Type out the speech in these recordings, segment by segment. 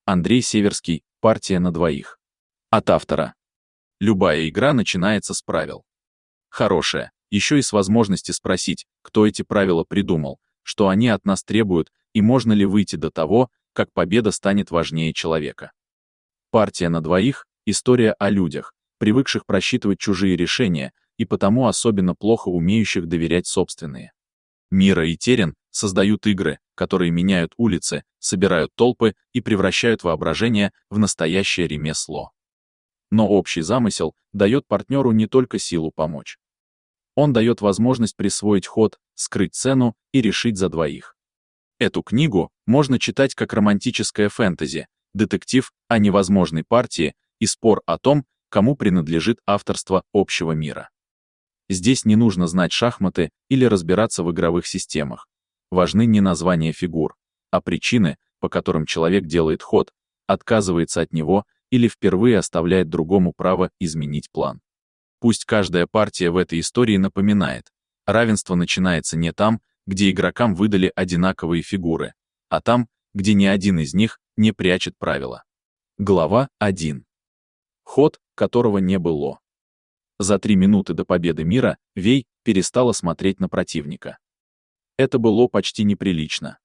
Андрей Северский, партия на двоих. От автора. Любая игра начинается с правил. Хорошая, еще и с возможности спросить, кто эти правила придумал, что они от нас требуют и можно ли выйти до того, как победа станет важнее человека. Партия на двоих — история о людях, привыкших просчитывать чужие решения и потому особенно плохо умеющих доверять собственные. Мира и Терен создают игры, которые меняют улицы, собирают толпы и превращают воображение в настоящее ремесло. Но общий замысел дает партнеру не только силу помочь. Он дает возможность присвоить ход, скрыть цену и решить за двоих. Эту книгу можно читать как романтическое фэнтези, детектив о невозможной партии и спор о том, кому принадлежит авторство общего мира. Здесь не нужно знать шахматы или разбираться в игровых системах. Важны не названия фигур, а причины, по которым человек делает ход, отказывается от него или впервые оставляет другому право изменить план. Пусть каждая партия в этой истории напоминает, равенство начинается не там, где игрокам выдали одинаковые фигуры, а там, где ни один из них не прячет правила. Глава 1. Ход, которого не было. За 3 минуты до победы мира Вей перестала смотреть на противника. Это было почти неприлично.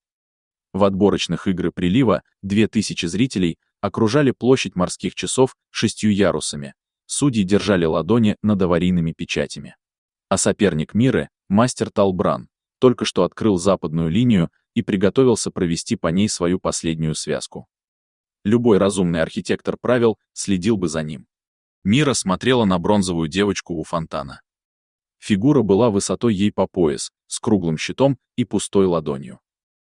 В отборочных игры прилива 2000 зрителей окружали площадь морских часов 6 ярусами, судьи держали ладони над аварийными печатями. А соперник мира, мастер Талбран, только что открыл западную линию и приготовился провести по ней свою последнюю связку. Любой разумный архитектор правил следил бы за ним. Мира смотрела на бронзовую девочку у фонтана. Фигура была высотой ей по пояс, с круглым щитом и пустой ладонью.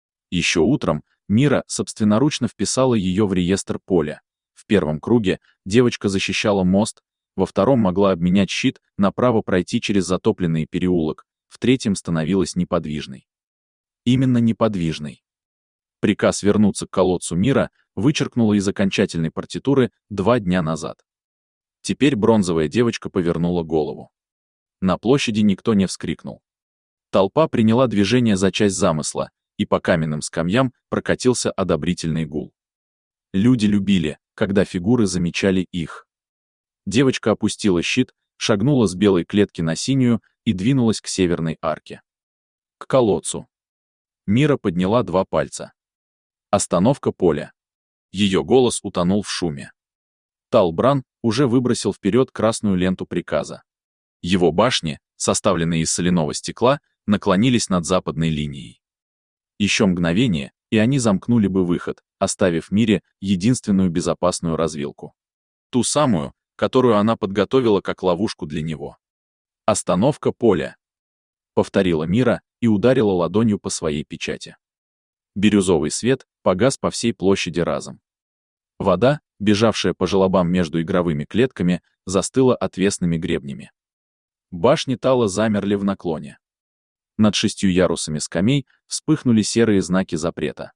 Еще утром Мира собственноручно вписала ее в реестр поля. В первом круге девочка защищала мост, во втором могла обменять щит на право пройти через затопленный переулок, в третьем становилась неподвижной. Именно неподвижной. Приказ вернуться к колодцу Мира вычеркнула из окончательной партитуры 2 дня назад. Теперь бронзовая девочка повернула голову. На площади никто не вскрикнул. Толпа приняла движение за часть замысла, и по каменным скамьям прокатился одобрительный гул. Люди любили, когда фигуры замечали их. Девочка опустила щит, шагнула с белой клетки на синюю и двинулась к северной арке. К колодцу. Мира подняла 2 пальца. Остановка поля. Ее голос утонул в шуме. Талбран уже выбросил вперед красную ленту приказа. Его башни, составленные из соляного стекла, наклонились над западной линией. Еще мгновение, и они замкнули бы выход, оставив Мире единственную безопасную развилку. Ту самую, которую она подготовила как ловушку для него. «Остановка поля», — повторила Мира и ударила ладонью по своей печати. Бирюзовый свет погас по всей площади разом. Вода, бежавшая по желобам между игровыми клетками, застыла отвесными гребнями. Башни Тала замерли в наклоне. Над 6 ярусами скамей вспыхнули серые знаки запрета.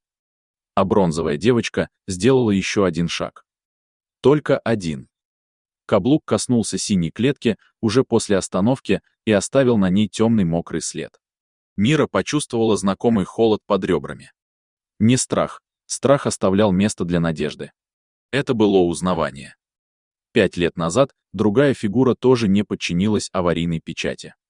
А бронзовая девочка сделала еще один шаг. Только один. Каблук коснулся синей клетки уже после остановки и оставил на ней темный мокрый след. Мира почувствовала знакомый холод под ребрами. Не страх. Страх оставлял место для надежды. Это было узнавание. 5 лет назад другая фигура тоже не подчинилась аварийной печати.